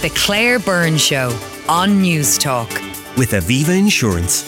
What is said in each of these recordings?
The Claire Byrne Show on News Talk. With Aviva Insurance.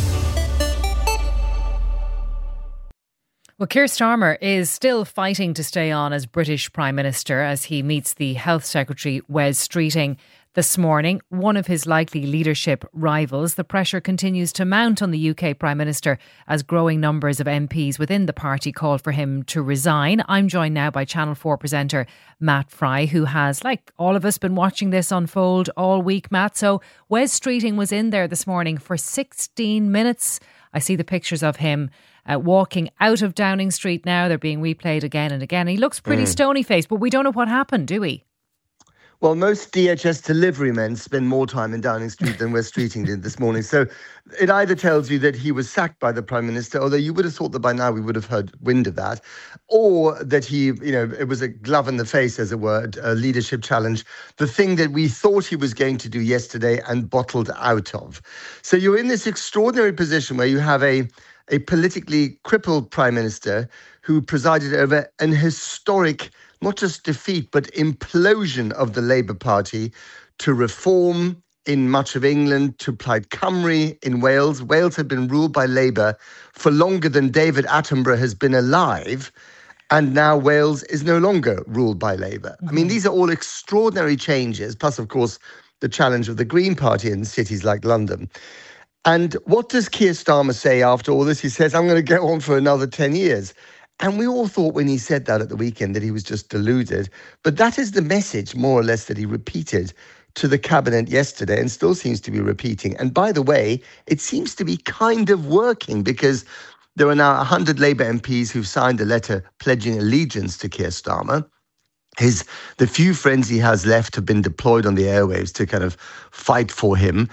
Well, Keir Starmer is still fighting to stay on as British Prime Minister as he meets the Health Secretary Wes Streeting this morning, one of his likely leadership rivals. The pressure continues to mount on the UK Prime Minister as growing numbers of MPs within the party call for him to resign. I'm joined now by Channel 4 presenter Matt Fry, who has, like all of us, been watching this unfold all week. Matt, so Wes Streeting was in there this morning for 16 minutes. I see the pictures of him walking out of Downing Street now. They're being replayed again and again. He looks pretty stony-faced, but we don't know what happened, do we? Well, most DHS delivery men spend more time in Downing Street than Wes Streeting did this morning. So it either tells you that he was sacked by the Prime Minister, although you would have thought that by now we would have heard wind of that, or that he, it was a glove in the face, as it were, a leadership challenge, the thing that we thought he was going to do yesterday and bottled out of. So you're in this extraordinary position where you have a politically crippled Prime Minister who presided over an historic, not just defeat, but implosion of the Labour Party to reform in much of England, to Plaid Cymru in Wales. Wales had been ruled by Labour for longer than David Attenborough has been alive, and now Wales is no longer ruled by Labour. I mean, these are all extraordinary changes, plus, of course, the challenge of the Green Party in cities like London. And what does Keir Starmer say after all this? He says, I'm going to go on for another 10 years. And we all thought when he said that at the weekend that he was just deluded. But that is the message, more or less, that he repeated to the cabinet yesterday and still seems to be repeating. And by the way, it seems to be kind of working, because there are now 100 Labour MPs who've signed a letter pledging allegiance to Keir Starmer. The few friends he has left have been deployed on the airwaves to kind of fight for him.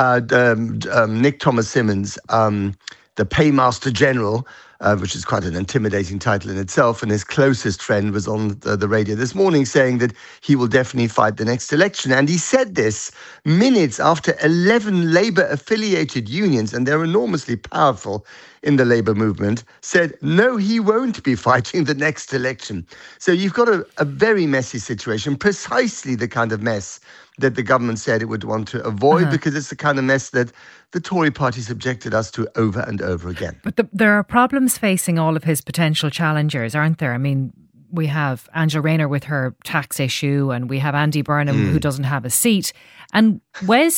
Nick Thomas-Symonds, the Paymaster General, which is quite an intimidating title in itself, and his closest friend was on the radio this morning saying that he will definitely fight the next election. And he said this minutes after 11 Labour-affiliated unions, and they're enormously powerful in the Labour movement, said, no, he won't be fighting the next election. So you've got a very messy situation, precisely the kind of mess that the government said it would want to avoid, because it's the kind of mess that the Tory party subjected us to over and over again. But there are problems facing all of his potential challengers, aren't there? I mean, we have Angela Rayner with her tax issue, and we have Andy Burnham who doesn't have a seat. And Wes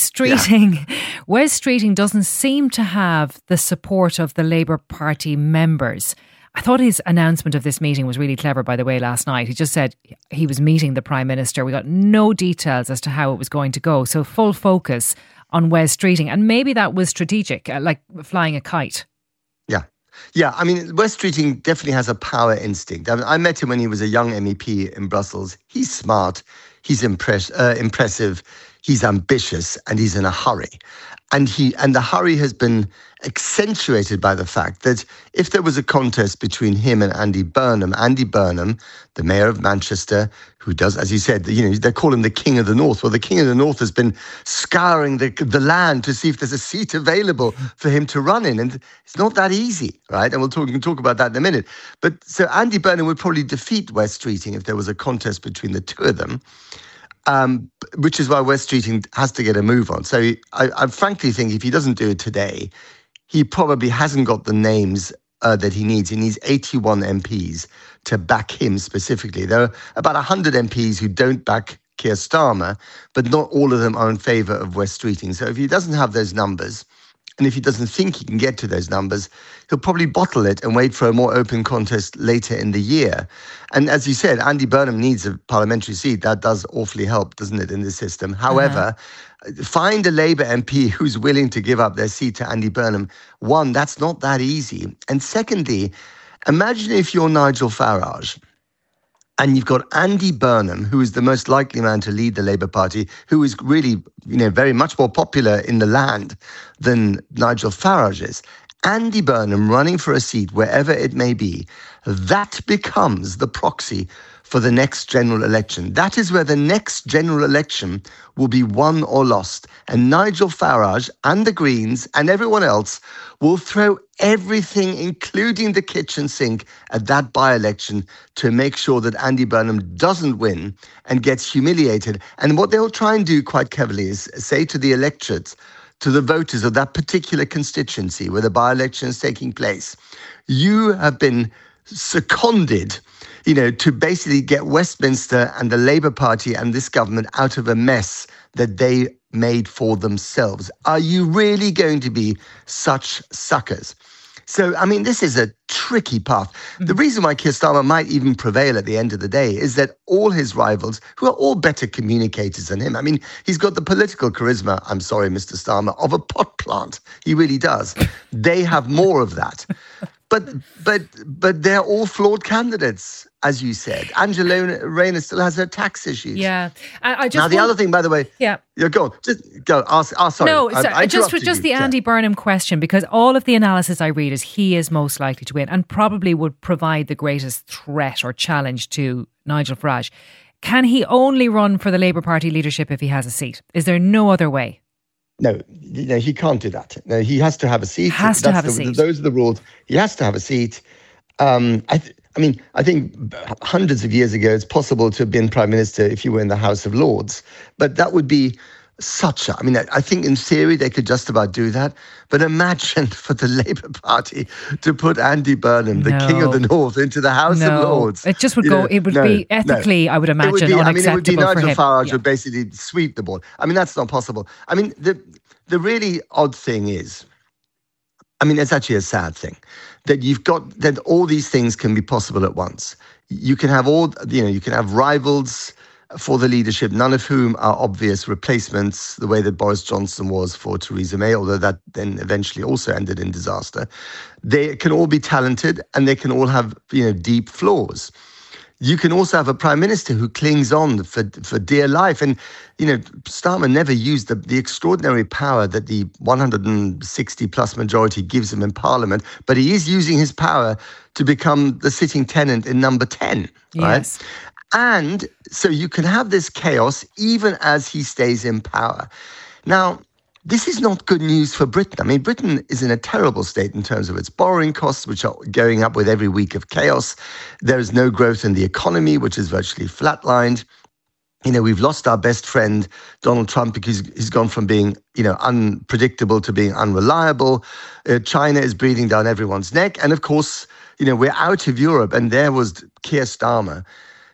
Streeting doesn't seem to have the support of the Labour Party members. I thought his announcement of this meeting was really clever, by the way, last night. He just said he was meeting the Prime Minister. We got no details as to how it was going to go. So full focus on Wes Streeting. And maybe that was strategic, like flying a kite. Yeah, I mean, Wes Streeting definitely has a power instinct. I met him when he was a young MEP in Brussels. He's smart, he's impressive, he's ambitious, and he's in a hurry. And the hurry has been accentuated by the fact that if there was a contest between him and Andy Burnham, the mayor of Manchester, who does, as you said, they call him the King of the North. Well, the King of the North has been scouring the land to see if there's a seat available for him to run in. And it's not that easy, right? And we can talk about that in a minute. But so Andy Burnham would probably defeat Wes Streeting if there was a contest between the two of them. Which is why Wes Streeting has to get a move on. So I frankly think if he doesn't do it today, he probably hasn't got the names that he needs. He needs 81 MPs to back him specifically. There are about 100 MPs who don't back Keir Starmer, but not all of them are in favour of Wes Streeting. So if he doesn't have those numbers, and if he doesn't think he can get to those numbers, he'll probably bottle it and wait for a more open contest later in the year. And as you said, Andy Burnham needs a parliamentary seat. That does awfully help, doesn't it, in this system? However, find a Labour MP who's willing to give up their seat to Andy Burnham. One, that's not that easy. And secondly, imagine if you're Nigel Farage and you've got Andy Burnham, who is the most likely man to lead the Labour Party, who is really, very much more popular in the land than Nigel Farage is. Andy Burnham running for a seat, wherever it may be, that becomes the proxy for the next general election. That is where the next general election will be won or lost. And Nigel Farage and the Greens and everyone else will throw everything, including the kitchen sink, at that by-election to make sure that Andy Burnham doesn't win and gets humiliated. And what they'll try and do quite cleverly is say to the electorate, to the voters of that particular constituency where the by-election is taking place, you have been seconded, to basically get Westminster and the Labour Party and this government out of a mess that they made for themselves. Are you really going to be such suckers? So, I mean, this is a tricky path. The reason why Keir Starmer might even prevail at the end of the day is that all his rivals, who are all better communicators than him, I mean, he's got the political charisma, I'm sorry, Mr. Starmer, of a pot plant. He really does. They have more of that. But they're all flawed candidates, as you said. Angela Rayner still has her tax issues. Yeah. Other thing, by the way. Yeah. Go on. Just go. Sorry. No, I just the Andy Burnham question, because all of the analysis I read is he is most likely to win and probably would provide the greatest threat or challenge to Nigel Farage. Can he only run for the Labour Party leadership if he has a seat? Is there no other way? No, he can't do that. No, he has to have a seat. Those are the rules. He has to have a seat. I think hundreds of years ago, it's possible to have been Prime Minister if you were in the House of Lords. But that would be I think in theory they could just about do that. But imagine for the Labour Party to put Andy Burnham, the King of the North, into the House of Lords. It just would go, it would be ethically, I would imagine, unacceptable it would be for Nigel him. Farage would basically sweep the board. I mean, that's not possible. I mean, the really odd thing is, it's actually a sad thing that all these things can be possible at once. You can have you can have rivals for the leadership, none of whom are obvious replacements, the way that Boris Johnson was for Theresa May, although that then eventually also ended in disaster. They can all be talented and they can all have, deep flaws. You can also have a prime minister who clings on for dear life. And, Starmer never used the extraordinary power that the 160 plus majority gives him in Parliament, but he is using his power to become the sitting tenant in number 10, right? Yes. And so you can have this chaos even as he stays in power. Now, this is not good news for Britain. I mean, Britain is in a terrible state in terms of its borrowing costs, which are going up with every week of chaos. There is no growth in the economy, which is virtually flatlined. We've lost our best friend, Donald Trump, because he's gone from being, unpredictable to being unreliable. China is breathing down everyone's neck. And of course, we're out of Europe. And there was Keir Starmer,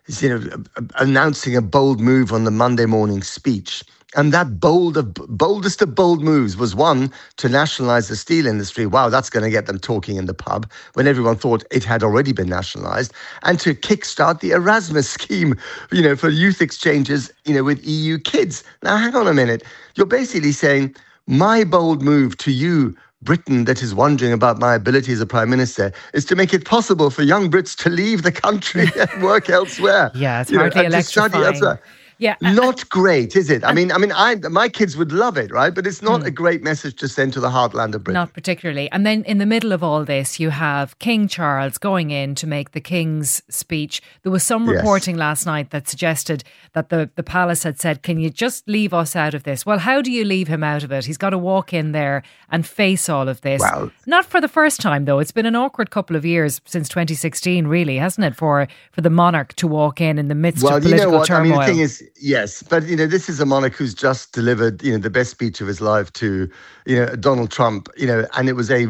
announcing a bold move on the Monday morning speech. And that boldest of bold moves was one, to nationalise the steel industry. Wow, that's going to get them talking in the pub when everyone thought it had already been nationalised. And to kickstart the Erasmus scheme, for youth exchanges, with EU kids. Now, hang on a minute. You're basically saying my bold move to you, Britain, that is wondering about my ability as a prime minister, is to make it possible for young Brits to leave the country and work elsewhere. Yeah, it's hardly electrifying. Yeah, not great, is it? My kids would love it, right? But it's not a great message to send to the heartland of Britain. Not particularly. And then in the middle of all this, you have King Charles going in to make the King's speech. There was some reporting last night that suggested that the palace had said, can you just leave us out of this? Well, how do you leave him out of it? He's got to walk in there and face all of this. Well, not for the first time, though. It's been an awkward couple of years since 2016, really, hasn't it, for the monarch to walk in the midst of political turmoil. The thing is, yes, but this is a monarch who's just delivered the best speech of his life to Donald Trump, and it was a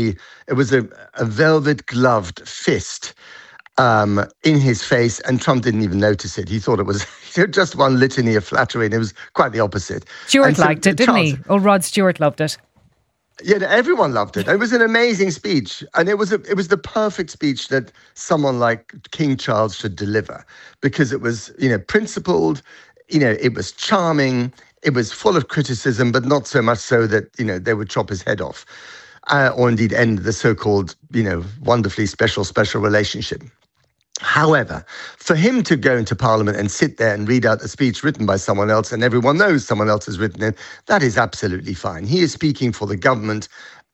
velvet gloved fist in his face, and Trump didn't even notice it. He thought it was just one litany of flattery, and it was quite the opposite. Stuart liked it, didn't he? Old Rod Stewart loved it. Yeah, everyone loved it. It was an amazing speech, and it was the perfect speech that someone like King Charles should deliver, because it was principled. It was charming. It was full of criticism, but not so much so that, they would chop his head off or indeed end the so-called, wonderfully special relationship. However, for him to go into Parliament and sit there and read out a speech written by someone else, and everyone knows someone else has written it, that is absolutely fine. He is speaking for the government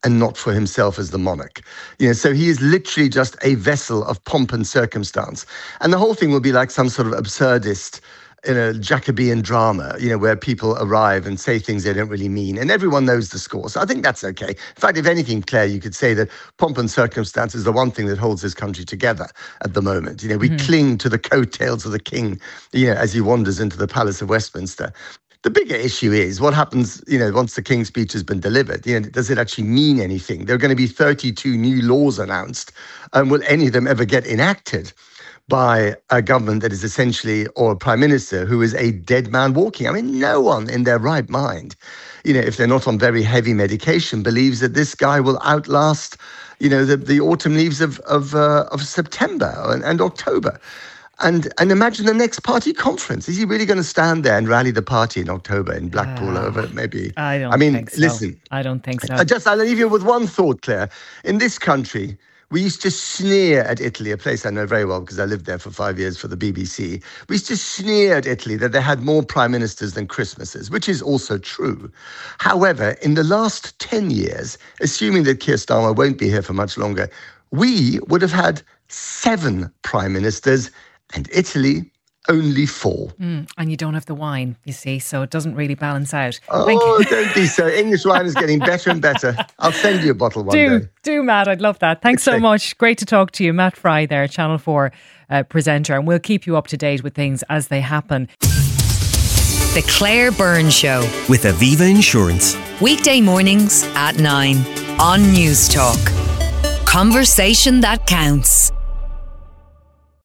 and not for himself as the monarch. So he is literally just a vessel of pomp and circumstance. And the whole thing will be like some sort of absurdist in a Jacobean drama, where people arrive and say things they don't really mean, and everyone knows the score. So I think that's okay. In fact, if anything, Claire, you could say that pomp and circumstance is the one thing that holds this country together at the moment. We cling to the coattails of the king, as he wanders into the Palace of Westminster. The bigger issue is what happens, once the King's speech has been delivered. Does it actually mean anything? There are going to be 32 new laws announced, and will any of them ever get enacted by a government that is essentially, or a prime minister who is a dead man walking? I mean, no one in their right mind, if they're not on very heavy medication, believes that this guy will outlast, the autumn leaves of September and October. And imagine the next party conference. Is he really going to stand there and rally the party in October in Blackpool over maybe? I don't think so. Listen. I don't think so. I'll leave you with one thought, Claire. In this country, we used to sneer at Italy, a place I know very well because I lived there for 5 years for the BBC. We used to sneer at Italy that they had more prime ministers than Christmases, which is also true. However, in the last 10 years, assuming that Keir Starmer won't be here for much longer, we would have had 7 prime ministers, and Italy only 4. And you don't have the wine, you see, so it doesn't really balance out. Oh, don't be so. English wine is getting better and better. I'll send you a bottle one day. Do, Matt. I'd love that. Thanks so much. Great to talk to you. Matt Fry there, Channel 4 presenter, and we'll keep you up to date with things as they happen. The Claire Byrne Show. With Aviva Insurance. Weekday mornings at 9 on News Talk. Conversation that counts.